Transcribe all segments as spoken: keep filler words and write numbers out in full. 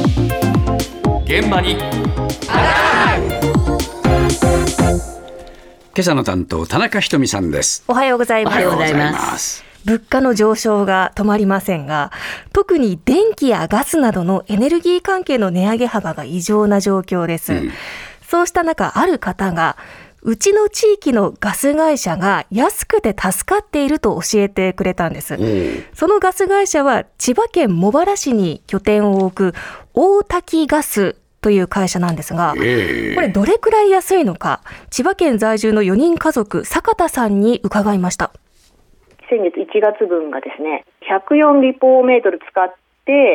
現場に今朝の担当田中ひとみさんです。 おはようございます。 おはようございます。 物価の上昇が止まりませんが、特に電気やガスなどのエネルギー関係の値上げ幅が異常な状況です、うん、そうした中、ある方がうちの地域のガス会社が安くて助かっていると教えてくれたんです、うん、そのガス会社は千葉県茂原市に拠点を置く大滝ガスという会社なんですが、えー、これどれくらい安いのか、千葉県在住のよにん家族坂田さんに伺いました。 先月いちがつぶんがですね、ひゃくよん立方メートル使って、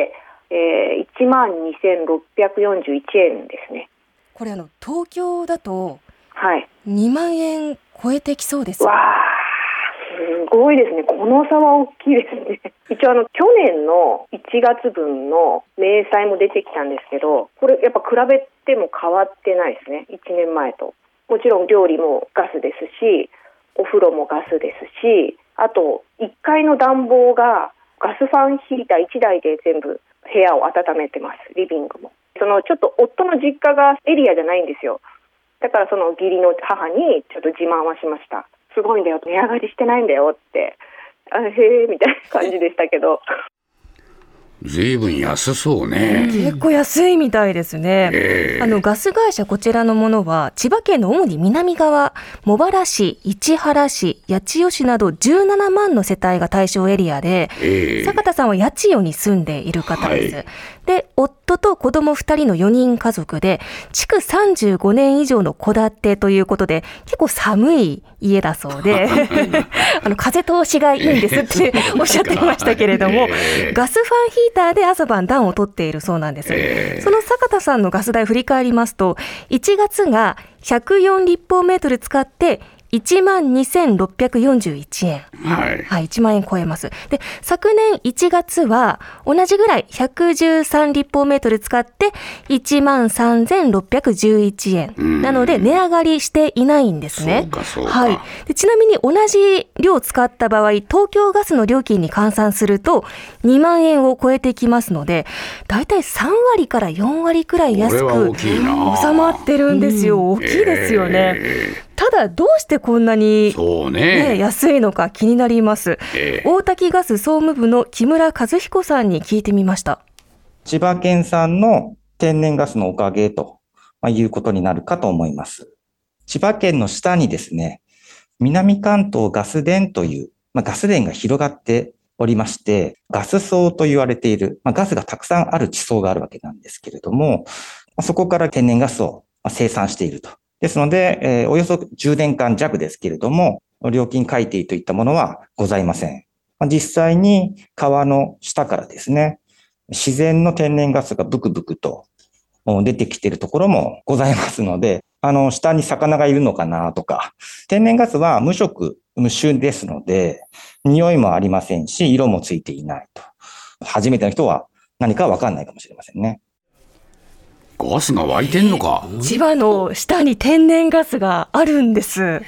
えー、いちまんにせんろっぴゃくよんじゅういちえんですね。 これあの東京だとはいにまんえん超えてきそうです。 わー、すごいですね。この差は大きいですね。一応あの去年のいちがつぶんの明細も出てきたんですけど、これやっぱ比べても変わってないですね。いちねんまえと。もちろん料理もガスですし、お風呂もガスですし、あといっかいの暖房がガスファンヒーターいちだいで全部部屋を温めてます。リビングも。そのちょっと夫の実家がエリアじゃないんですよ。だからその義理の母にちょっと自慢はしました。すごいんだよ、値上がりしてないんだよって、あへーみたいな感じでしたけどずいぶん安そうね、 うん、結構安いみたいですね、えー、あのガス会社こちらのものは千葉県の主に南側、茂原市、市原市、八千代市などじゅうななまんの世帯が対象エリアで、えー、坂田さんは八千代に住んでいる方です、はい、で夫と子供ふたりのよにん家族で築さんじゅうごねん以上の戸建てということで結構寒い家だそうであの風通しがいいんですっておっしゃっていましたけれども、えー、ガスファンヒーターで朝晩暖を取っているそうなんです、えー、その坂田さんのガス代振り返りますと、いちがつがひゃくよん立方メートル使っていちまんにせんろっぴゃくよんじゅういちえん、はいはい、いちまんえん超えます。で、昨年いちがつは同じぐらいひゃくじゅうさん立方メートル使っていちまんさんぜんろっぴゃくじゅういちえんなので値上がりしていないんですね。 そうかそうか、 はい、でちなみに同じ量使った場合、東京ガスの料金に換算するとにまんえんを超えてきますので、だいたいさんわりからよんわりくらい安く収まってるんですよ。大きいですよね、えーただどうしてこんなに、 そうねね、安いのか気になります、えー、大滝ガス総務部の木村和彦さんに聞いてみました。 千葉県産の天然ガスのおかげということになるかと思います。千葉県の下にですね、南関東ガス田という、まあ、ガス田が広がっておりまして、ガス層と言われている、まあ、ガスがたくさんある地層があるわけなんですけれども、そこから天然ガスを生産していると。ですので、えー、およそじゅうねんかん弱ですけれども、料金改定といったものはございません。実際に川の下からですね、自然の天然ガスがブクブクと出てきているところもございますので、あの、下に魚がいるのかなとか、天然ガスは無色無臭ですので、匂いもありませんし、色もついていないと。初めての人は何かわかんないかもしれませんね。 ガスが湧いてんのか。 千葉の下に天然ガスがあるんです。はい。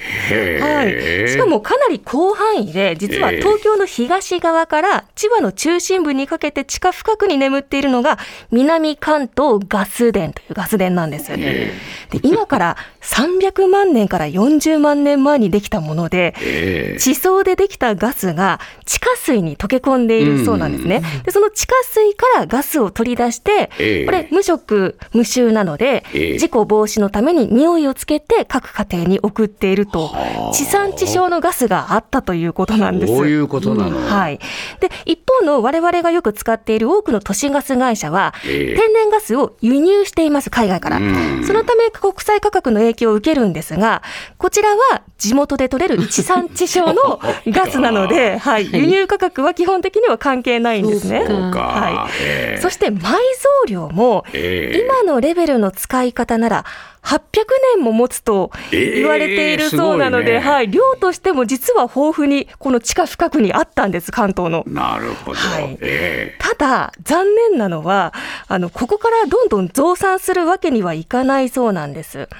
しかもかなり広範囲で、実は東京の東側から千葉の中心部にかけて地下深くに眠っているのが南関東ガス田というガス田なんです。で、今からさんびゃくまんねんからよんじゅうまんねんまえにできたもので、地層でできたガスが地下水に溶け込んでいるそうなんですね。で、その地下水からガスを取り出して、これ無色無臭なので、えー、事故防止のために匂いをつけて各家庭に送っていると、地産地消のガスがあったということなんです。 そういうことなの、うん、 はい。で、一方の我々がよく使っている多くの都市ガス会社は、えー、天然ガスを輸入しています、海外から。そのため国際価格の影響を受けるんですが、こちらは地元で取れる地産地消のガスなので、はい、輸入価格は基本的には関係ないんですね。 そうか、 はい。 えー、 そして埋蔵量も、えー、今のレベルの使い方ならはっぴゃくねんも持つと言われているそうなので、えーね、はい、量としても実は豊富にこの地下深くにあったんです、関東の。 なるほど、はい、 えー、ただ残念なのは、あのここからどんどん増産するわけにはいかないそうなんです。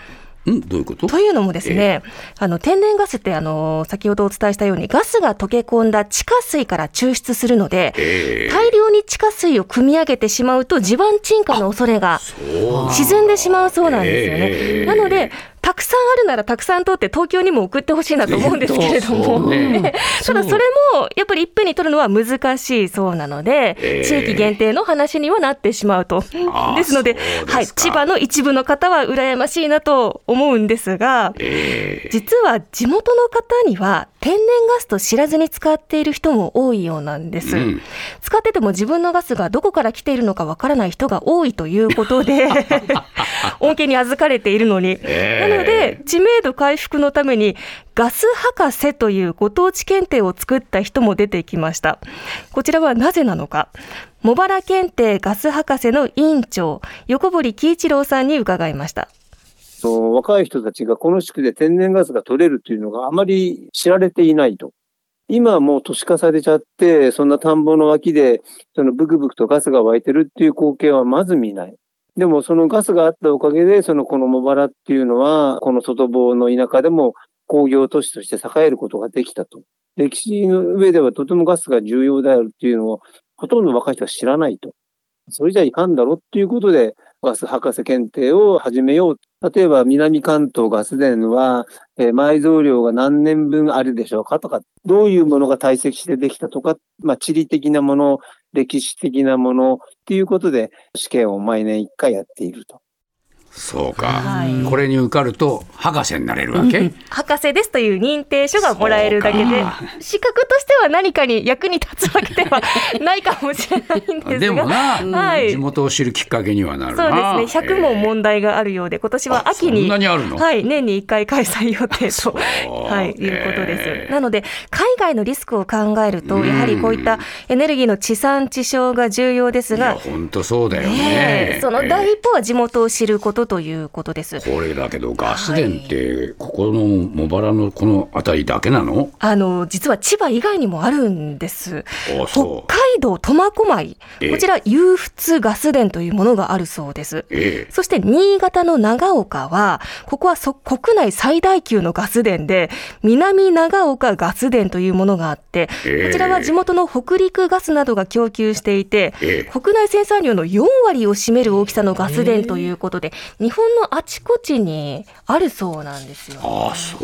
んどういうこと？ というのもですね、えー、あの天然ガスってあの先ほどお伝えしたようにガスが溶け込んだ地下水から抽出するので、えー、大量に地下水を汲み上げてしまうと地盤沈下の恐れが沈んでしまうそうなんですよね。えー、なのでたくさんあるならたくさん取って東京にも送ってほしいなと思うんですけれども、ね、ただそれもやっぱりいっぺんに取るのは難しいそうなので、えー、地域限定の話にはなってしまうと。ですので、はい、千葉の一部の方は羨ましいなと思うんですが、えー、実は地元の方には天然ガスと知らずに使っている人も多いようなんです、うん、使ってても自分のガスがどこから来ているのかわからない人が多いということで恩恵に預かれているのに、えー、なので知名度回復のためにガス博士というご当地検定を作った人も出てきました。こちらはなぜなのか、茂原検定ガス博士の委員長横堀喜一郎さんに伺いました。 そう若い人たちがこの地区で天然ガスが取れるというのがあまり知られていないと。今はもう都市化されちゃって、そんな田んぼの脇でそのブクブクとガスが湧いてるっていう光景はまず見ない。でもそのガスがあったおかげで、そのこの茂原っていうのは、この外房の田舎でも工業都市として栄えることができたと。歴史の上ではとてもガスが重要であるっていうのを、ほとんど若い人は知らないと。それじゃいかんだろっていうことで、ガス博士検定を始めよう。例えば南関東ガス田は、えー、埋蔵量が何年分あるでしょうかとか、どういうものが堆積してできたとか、まあ地理的なもの、歴史的なものっていうことで試験を毎年いっかいやっていると。 そうか、はい、これに受かると博士になれるわけ、うん、 博士ですという認定書がもらえるだけで、資格としては何かに役に立つわけではないかもしれないんですがでもな、はい、地元を知るきっかけにはなるな。 そうですね、ひゃく問問題があるようで、今年は秋に、 そんなにあるの？ はい、年にいっかい開催予定と、はい、いうことです。なので海外のリスクを考えると、やはりこういったエネルギーの地産地消が重要ですが、 本当そうだよね、 ね、その第一歩は地元を知ることということです。 これだけどガス田ってここの茂原のこの辺りだけなの？ あの実は千葉以外にもあるんです。北海道苫小牧、こちら湧出ガス田というものがあるそうです、ええ、そして新潟の長岡はここはそ国内最大級のガス田で南長岡ガス田というものがあって、ええ、こちらは地元の北陸ガスなどが供給していて、ええ、国内生産量のよんわりを占める大きさのガス田ということで、ええ、日本のあちこちにあるそうなんですよ、ね、 ああそう、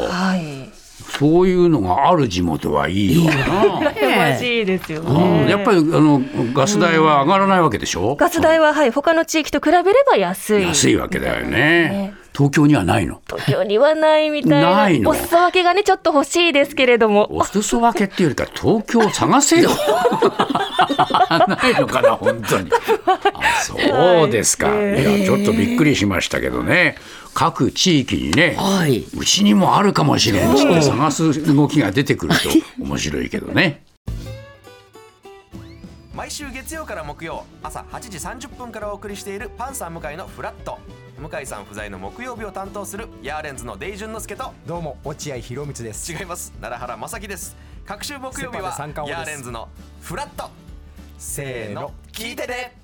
はい、 そういうのがある地元はいいよな。 羨ましいですよね、 うん、やっぱりあのガス代は上がらないわけでしょ、うん、 ガス代は、はい、他の地域と比べれば安い安いわけだよね。東京にはないの？ 東京にはないみたいな。ないの？お裾分けがねちょっと欲しいですけれども。 お裾分けっていうよりか東京を探せよないのかな本当に。あ、そうですか、はい、いやちょっとびっくりしましたけどね。各地域にね、はい、うちにもあるかもしれんって探す動きが出てくると面白いけどね。 毎週月曜から木曜朝はちじさんじゅっぷんからお送りしているパンサー向井のフラット。向井さん不在の木曜日を担当するヤーレンズのデイジュンの之介と、 どうも落合博満です。 違います、奈良原正樹です。各週木曜日はヤーレンズのフラット。せーの聞いてね。